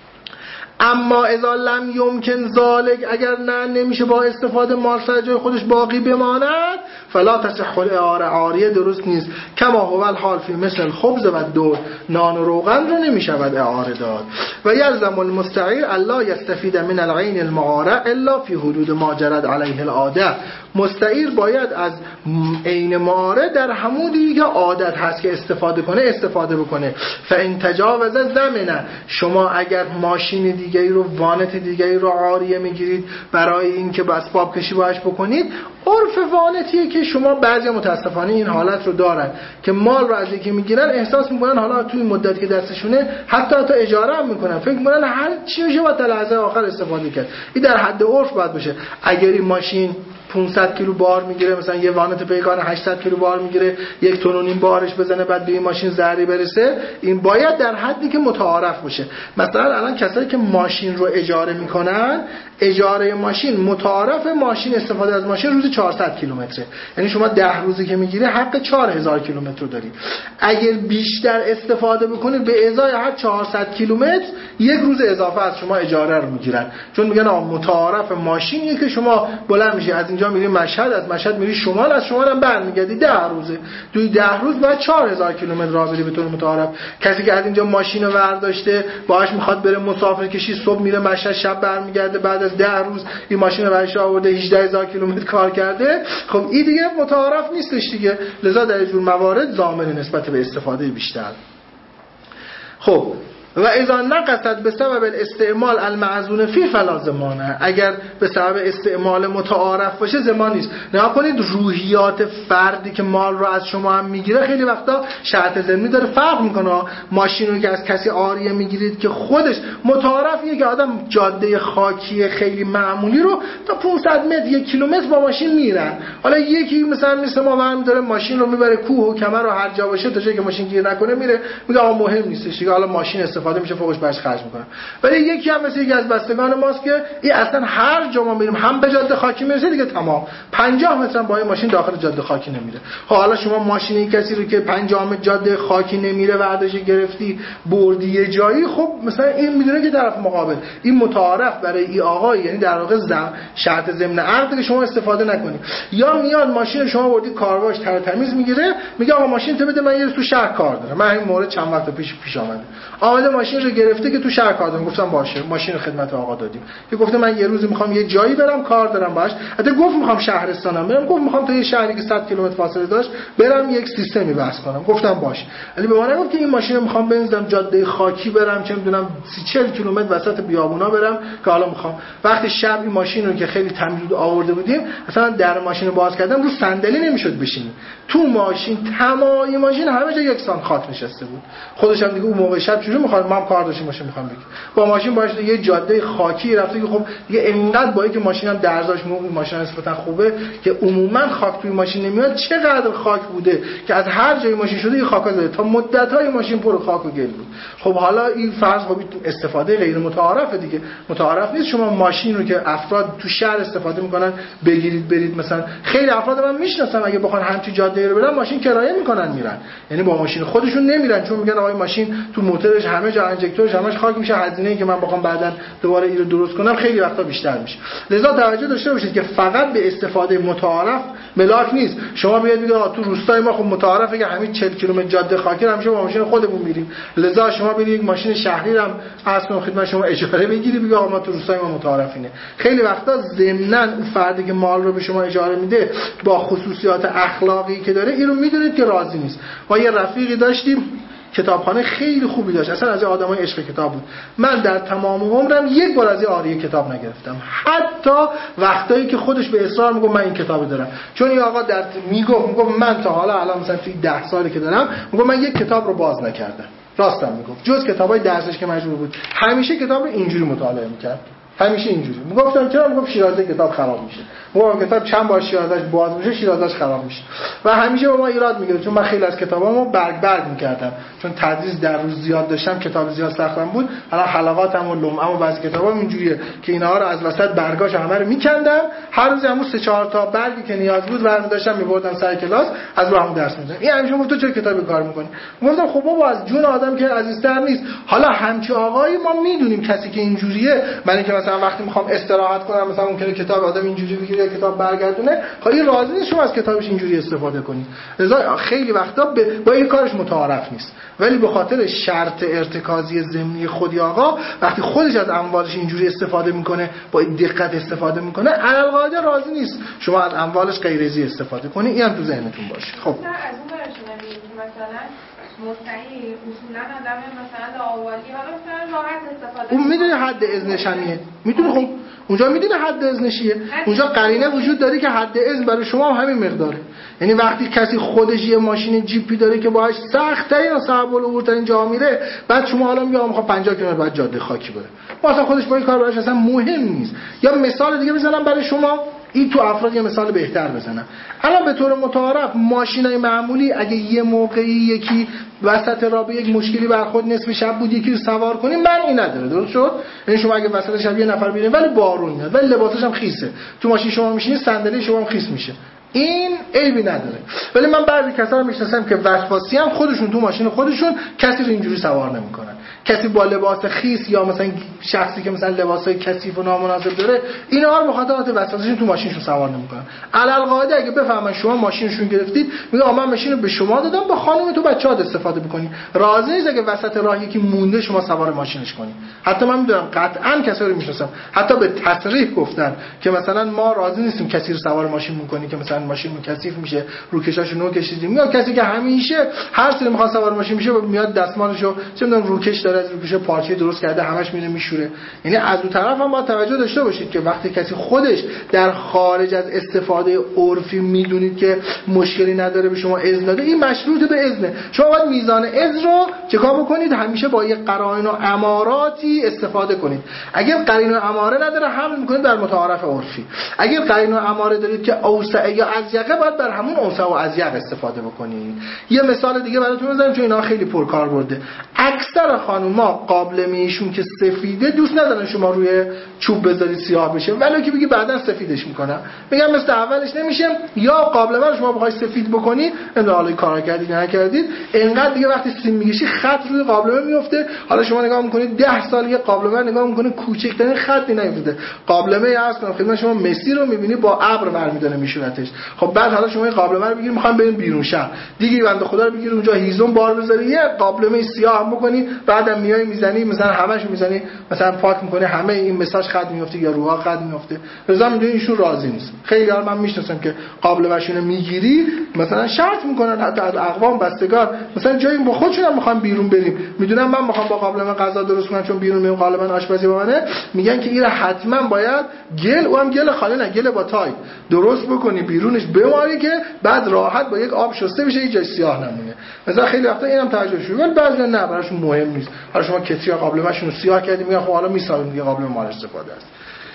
اما اذا لم یمکن ذالک، اگر نمیشه با استفاده مال سر جای خودش باقی بماند، فلا تصح الاعاره، عاریه درست نیست. کما هو الحال فی مثل خبز و دور، نان و روغن رو نمیشود اعاره داد. و یلزم المستعیر الا یستفید من العین المعاره الا فی حدود ما جرت علیه العاده. مستعیر باید از عین معاره در حدودی که عادت هست که استفاده کنه استفاده بکنه. فان تجاوز زمنه، شما اگر ماشین دیگری رو، وانت دیگری رو عاریه میگیرید برای اینکه با اسباب کشی باش بکنید، عرف وانتیه که شما بعضی متاسفانه این حالت رو دارن که مال رو از یکی میگیرن، احساس میکنن حالا توی مدتی که دستشونه حتی اجاره هم میکنن، فکر میکنن هر چی بشه با تا لحظه آخر استفاده کرد. این در حد عرف باید باشه. اگر این ماشین 500 کیلو بار میگیره، مثلا یه وانت پیکان 800 کیلو بار میگیره، 1.5 تن بارش بزنه بعد به این ماشین ضرری برسه، این باید در حدی که متعارف باشه. مثلا الان کسایی که ماشین رو اجاره میکنن، اجاره ماشین متعارف ماشین، استفاده از ماشین روزی 400 کیلومتره، یعنی شما 10 روزی که میگیره حق 4000 کیلومتر رو دارید. اگر بیشتر استفاده بکنید به ازای هر 400 کیلومتر یک روز اضافه از شما اجاره رو میگیرن، چون میگن متعارف ماشینیه که شما بلند میشه از اینجا میری مشهد، از مشهد میری شمال، از شمال هم برمیگردی 10 روزه، توی 10 روز باید 4000 کیلومتر راه بری به طور متعارف. کسی که از اینجا ماشین رو برداشته باهاش میخواد بره مسافر کشی، صبح میره مشهد شب برمیگرده، بعد از 10 روز این ماشین رو برش آورده 18000 کیلومتر کار کرده، خب این دیگه متعارف نیستش دیگه. لذا در اینجور موارد ضامن نسبت به استفاده بیشتر. خب و اذا نقصت به سبب الاستعمال المعزون فی فلا زمانه، اگر به سبب استعمال متعارف باشه زمان نیست. نگاه کنید روحیات فردی که مال رو از شما هم میگیره خیلی وقتا شرط ضمنی داره فرق میکنه. ماشین رو که از کسی عاریه میگیرید که خودش متعارفیه که آدم جاده خاکی خیلی معمولی رو تا 500 متر 1 کیلومتر با ماشین میرن، حالا یکی مثل ما برمی داره ماشین رو میبره کوه و کمر رو هر جا باشه تا جایی که ماشین گیر نکنه میره، میگه آقا مهم نیستش دیگه، حالا ماشین استفاده میشه فوقش برش خرج میکنه. ولی یکی هم مثل یکی از بستگان ماست که این اصلا هر جا ما میریم هم به جاده خاکی میرسه دیگه تمام، 50 متر با این ماشین داخل جاده خاکی نمیره. حالا شما ماشین این کسی رو که 50 متر جاده خاکی نمیره ورداش گرفتی بردی یه جایی، خب مثلا این میدونه که طرف مقابل این متعارف برای این آقا، یعنی در واقع شرط ضمن عقد که شما استفاده نکنید. یا میاد ماشین شما بردی کارواش تر تمیز میگیره، میگه آقا ماشین تو بده من یه تو شهر کار دارم. من این مورد چند وقت پیش آمده ماشین رو گرفته که تو شهر کار دارم، گفتم باشه ماشین رو خدمت آقا دادیم. که گفته من یه روزی میخوام یه جایی برم کار دارم باش، حتی گفت میخوام شهرستانم برم، گفت میخوام تا یه شهری که 100 کیلومتر فاصله داشت برم یک سیستمی بحث کنم، گفتم باشه. ولی به من نگفت که این ماشین رو میخوام بنزدم جاده خاکی برم، چه میدونم 40 کیلومتر وسط بیابونا برم که حالا میخوام. وقتی شب این ماشین رو که خیلی تمیز آورده بودیم، مثلا در ماشین رو باز کردم رو صندلی نمیشد بشینیم، تو ماشین تمام ماشین همه جا یکسان خاک نشسته بود. خودش هم دیگه اون موقع شب چجوری ما کار داشتیم ماشین میخوام بگم با ماشین باشه یه جاده خاکی رفته که خب دیگه انقدر با اینکه ماشینم درزاش ماشین نسبتا خوبه که عموما خاک توی ماشین نمیاد، چقدر خاک بوده که از هر جای ماشین شده یه خاکا زده تا مدت‌های ماشین پر خاک و گل بود. خب حالا این فرض خب استفاده غیر متعارفه دیگه، متعارف نیست شما ماشین رو که افراد تو شهر استفاده میکنن بگیرید برید. مثلا خیلی افراد من میشناسم اگه بخوان همچین جاده رو برن ماشین کرایه میکنن میرن، یعنی با ماشین خودشون نمیرن چون میگن آقای ماشین تو موتورش همه جا انجکتورش همش خاک میشه، هزینه‌ای که من بخوام بعداً دوباره اینو درست کنم خیلی وقتا بیشتر میشه. لذا توجه داشته باشید که فقط به استفاده متعارف ملاک نیست. شما بیاید بگید تو روستای ما خب متعارفه که همین 40 کیلومتر جاده خاکی رو همیشه با ماشین خودمون میریم، لذا شما برید یک ماشین شهری رو هم اصلا خدمت شما اجاره بگیرید بگید آقا ما تو روستای ما متعارف اینه. خیلی وقتا ضمناً اون فردی که مال رو به شما اجاره میده با خصوصیات اخلاقی که داره اینو میدونید که راضی نیست. ما یه رفیقی داشتیم کتابخانه خیلی خوبی داشت، اصلا از آدمای عشق کتاب بود. من در تمام عمرم یک بار از آریه کتاب نگرفتم، حتی وقتایی که خودش به اصرار میگه من این کتابو دارم. چون این آقا در میگفت من تا حالا الان مثلا توی 10 سالی که دارم میگم من یک کتاب رو باز نکردم. راستم میگفت جز کتابای درسش که مجبور بود همیشه کتاب رو اینجوری مطالعه میکرد، همیشه اینجوری. میگفتم چرا؟ میگفت شیرازه کتاب خراب میشه. میگم کتاب چند بار شیرازش باز میشه شیرازش خراب میشه. و همیشه به ما ایراد میگیره چون من خیلی از کتابامو برگ میکردم چون تدریس در روز زیاد داشتم، کتاب زیاد سختم بود. الان حلقاتم و لمعم و بعضی کتابام اینجوریه که اینها رو از وسط برگاش همه رو میکندم، هر روز همون 3-4 تا برگی که نیاز بود ورم داشتم میبردم سر کلاس از راهم درس میدادم. این همیشه گفت تو چه کتابی کار میکنی؟ گفتم خب بابا از جون آدم که عزیزتر نیست. حالا همچی آقایی ما میدونیم کسی که اینجوریه، من اینکه مثلا وقتی میخوام استراحت کنم مثلا ممکنه کتاب آدم اینجوری بگیره کتاب برگردونه، خیلی راضی نیست شما از کتابش اینجوری استفاده کنید. لذا خیلی وقتا با این کارش متعارف نیست، ولی به خاطر شرط ارتکازی ضمنی خودی آقا وقتی خودش از اموالش اینجوری استفاده میکنه با این دقت استفاده میکنه علالقاعده راضی نیست شما از اموالش غیرضی استفاده کنید. این هم تو ذهنتون باشه. خب از اون برش مثلا مستحیل اصولا آدم مثلا دعاوالی حالا مثلا راحت استفاده اون میدونه حد اذنش همیه، میتونه. خب اونجا میدونه حد اذنشیه، اونجا قرینه وجود داره که حد اذن برای شما هم همین مقداره. یعنی وقتی کسی خودش یه ماشین جیپی داره که باهاش سخت ترین و صعب العبورترین جا میره، بعد شما حالا میگه میخوام 50 کیلومتر بعد جاده خاکی بره، مثلا خودش با این کار براش اصلا مهم نیست. یا مثال دیگه بزنم برای شما، این تو افراد یه مثال بهتر بزنم. الان به طور متعارف ماشینای معمولی اگه یه موقعی یکی وسط راه به یک مشکلی برخورد نصف شب بود یکی رو سوار کنیم معنی نداره، درست شد؟ یعنی شما اگه وسط شب یه نفر ببینید ولی بارون میاد ولی لباسش هم خیسه، تو ماشین شما میشینید صندلی شما هم خیس میشه، این عیبی نداره. ولی من بعضی کسا رو میشناسم که وسواسی هم خودشون تو ماشین خودشون کسی رو اینجوری سوار نمیکنن. کسی با لباس خیس یا مثلا شخصی که مثلا لباسای کثیف و نامناسب داره اینا رو به خاطر وسواسیشون تو ماشینشون سوار نمیکنن. علالقاعده اگه بفهمن شما ماشینشون گرفتید میگه آ من ماشین رو به شما دادم با خانم تو بچه‌ها استفاده بکنی، راضی نیست اگه وسط راه یکی مونده شما سوار ماشینش کنی. حتی من میدونم قطعا کسایی رو میشناسم حتی به تصریح گفتن که مثلا ما راضی نیستیم کسی رو سوار ماشین میکنی که مثلا ماشین کثیف میشه روکشاشو نو کشیدیم، یا کسی که همیشه هر سری میخواد سوار ماشین میشه میاد دستمالشو چه میدونم روکش داره از روکش پارچه درست کرده همش میره میشوره. یعنی از اون طرف هم باید توجه داشته باشید که وقتی کسی خودش در خارج از استفاده عرفی میدونید که مشکلی نداره به شما اذن داده، این مشروط به اذنه. شما باید میزان اذن رو چکار بکنید؟ همیشه با یک قرائن و اماراتی استفاده کنید. اگر قرینه و اماره نداره حمل میکنید در متعارف عرفی. اگر قرینه و اماره دارید که اوسع یا اضیق باید بر همون اوسع و اضیق استفاده بکنید. یه مثال دیگه براتون بزنم چون اینا خیلی پرکار برده. اکثر خانوما قابلمه‌ایشون که سفیده دوست ندارن شما روی چوب بذارید سیاه بشه، ولی که بگی بعداً سفیدش میکنم، میگم مثل اولش نمیشه. یا قابلمه رو شما بخواید سفید بکنی حالا کارا کردید نکردید انقدر دیگه وقتی سیم میگیشی خط روی قابلمه میفته. حالا شما نگاه میکنید 10 سال یه قابلمه نگاه میکنید کوچکترین خطی نمیفته. قابلمه عرض کنم خدمت شما مسی رو میبینی با ابر برمیداره میشورتش. خب بعد حالا شما این قابلمه رو بگیرید میخوام بریم بیرون شهر دیگه بنده خدا رو بگیرید اونجا هیزم بار بذاری یه قابلمه سیاه هم بکنی بعدم میای میزنی مثلا همه‌شو میزنی مثلا پاک میکنی همه این مساج خط میفته یا روها خط میفته. رضا میدونی ایشون راضی نیست. خیلی ها من میشناسم که قابلمه‌شون میگیری مثلا شرط میکنن حتی از اقوام بستگار مثلا جایی با خودشون هم میخوام بیرون بریم میدونم من میخوام با قابلمه غذا درست کنم چون بیرون میام غالبا آشپزی با منه میگن که این حتما باید گل و هم گل خالی نه گل با تای درست بکنی بیرونش بماری که بعد راحت با یک آب شسته بشه یه جای سیاه نمونه. مثلا خیلی وقتا اینم توجه شده ولی بعضی نه براشون مهم نیست. حالا شما کتری یا قابلمه‌شون رو سیاه کردید میگن خب حالا میسازیم دیگه قابلمه مال استفاده است.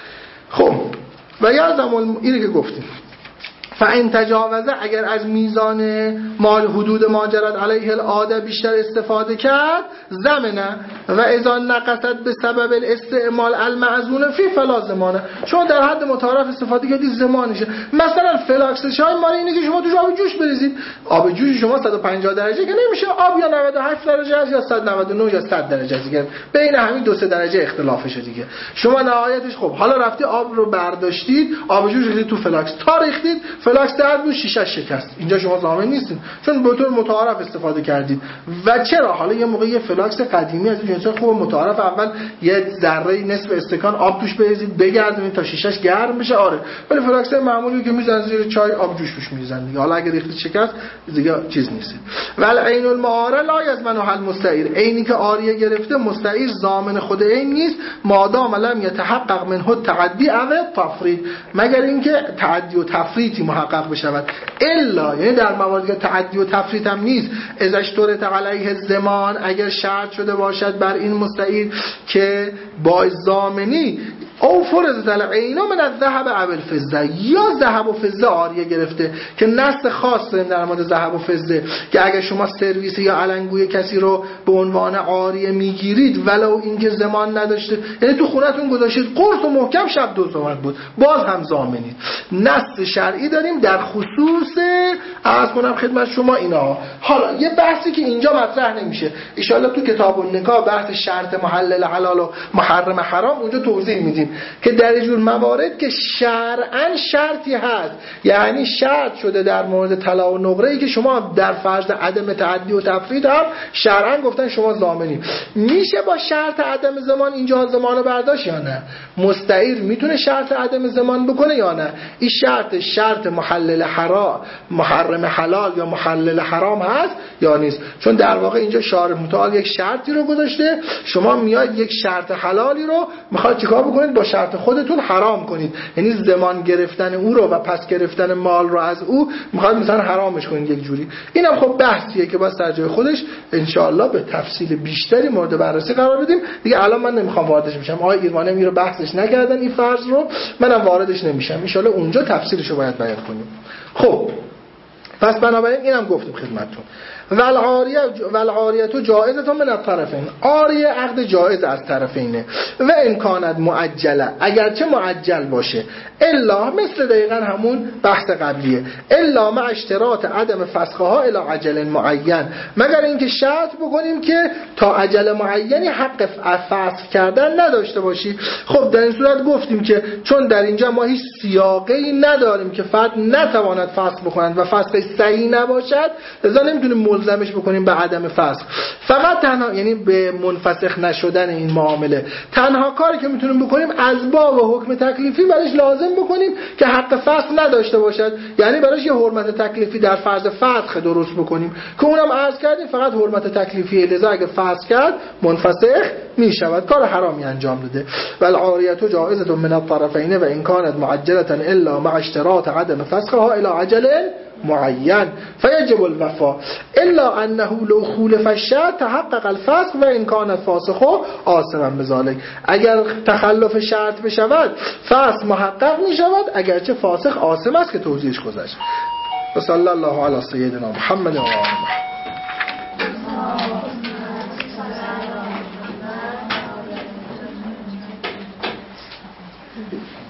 خب و یا زمان اینه که گفتیم فإن تجاوزه، اگر از میزان مال حدود ما جرت علیه العاده بیشتر استفاده کرد زمنه و اذا نقصت به سبب الاستعمال المعزون فی فلا زمانه. شما در حد متعارف استفاده کردید زمانشه. مثلا فلاکس چای مال اینه که شما توش آب جوش بریزید، آب جوش شما 150 درجه که نمیشه، آب یا 98 درجه است یا 199 یا 100 درجه است دیگه، بین همین 2-3 درجه اختلافشه دیگه. شما نهایتش خب حالا رفتی آب رو برداشتید، آب جوش ریختید تو فلاکس، تا ریختید فلاکس درد بود، شیشه شکست، اینجا شما ضامن نیستید چون به طور متعارف استفاده کردید. و چرا حالا یه موقع یه فلاکس قدیمی از این جنس خوب متعارف اول یه ذره نصف استکان آب توش بریزید بگردونید تا شیشهش گرم بشه، آره، ولی فلاکس معمولی که میزنن زیر چای آب جوش توش میزنن دیگه، حالا اگه ریختید شکست دیگه چیز نیست. ول عین المعاره لا یضمن حل مستعیر، عینی که عاریه گرفته مستعیر ضامن خود عین نیست مادام لم یتحقق منه التعدی او التفرید، مگر اینکه تعدی و تفریطی محقق بشود. الا یعنی در مواردی که تعدی و تفریط هم نیست، ازش طور علیه زمان، اگر شرط شده باشد بر این مستعیر که با ضامنی او فرض العین من الذهب او الفضه، یا ذهب و فضه عاریه گرفته که نص خاص داریم در مورد ذهب و فضه که اگر شما سرویس یا علنگوی کسی رو به عنوان عاریه میگیرید ولو اینکه زمان نداشته، یعنی تو خونتون گذاشتید قرص و محکم شب دزد اومد بود، باز هم ضامنید. نص شرعی داریم در خصوص عرض کنم خدمت شما اینا. حالا یه بحثی که اینجا مطرح نمیشه ان شاء الله تو کتاب النکاح، بحث شرط محلل حلال و محرم حرام، اونجا توضیح میدیم که در اینجور موارد که شرعاً شرطی هست، یعنی شرط شده در مورد طلا و نقره‌ای که شما در فرض عدم تعدی و تفرید هم شرعاً گفتن شما ضامنی. میشه با شرط عدم زمان اینجا زمانو برداشت یا نه؟ مستعیر میتونه شرط عدم زمان بکنه یا نه؟ این شرط محلل حرام، محرم حلال یا محلل حرام هست یا نیست؟ چون در واقع اینجا شارع متعال یک شرطی رو گذاشته، شما میاد یک شرط حلالی رو میخواد چیکار بکنید؟ با شرط خودتون حرام کنید، یعنی زمان گرفتن او رو و پس گرفتن مال رو از او میخواد مثلا حرامش کنید یک جوری. اینم خب بحثیه که باز در جای خودش ان شاء الله به تفصیل بیشتری مورد بررسی قرار بدیم دیگه. الان من نمیخوام واردش بشم، آقای ایرمانی میره بحثش نکردن این فرض رو، منم واردش نمیشم، ان شاء الله اونجا تفصیلش رو باید بیان کنیم. خب پس بنابراین اینم گفتیم خدمتتون. والعاریه تو جایزه من الطرفین، عاریه عقد جایز از طرفینه و امکانت معجله، اگرچه معجل باشه، الا مثل دقیقا همون بحث قبلیه، الا مع اشتراط عدم فسخها الی اجل معین، مگر اینکه شرط بکنیم که تا اجل معینی حق فسخ کردن نداشته باشی. خب در این صورت گفتیم که چون در اینجا ما هیچ سیاقی نداریم که فرد نتواند فسخ بکند و فسخ صحیح نباشد، لذا نمیتونیم ملزمش بکنیم به عدم فسخ، فقط تنها یعنی به منفسخ نشدن این معامله. تنها کاری که میتونیم بکنیم از باب و حکم تکلیفی برایش لازم بکنیم که حق فسخ نداشته باشد، یعنی برایش یه حرمت تکلیفی در فرض فسخ درست بکنیم که اونم عرض کردیم فقط حرمت تکلیفی، لذا اگه فسخ کرد منفسخ میشود، کار حرامی انجام داده. والعاریه جائزه من الطرفین و ان كانت معجله الا مع اشتراط عدم فسخها الى اجل معین فیجب الوفا الا انه لو خولف الشرط تحقق الفسخ و ان كان فاسخ آثما بذلك، اگر تخلف شرط بشود فسخ محقق می شود، اگرچه فاسخ آثم است که توضیحش گذشت. و صلی الله علی سیدنا محمد و آله محمد.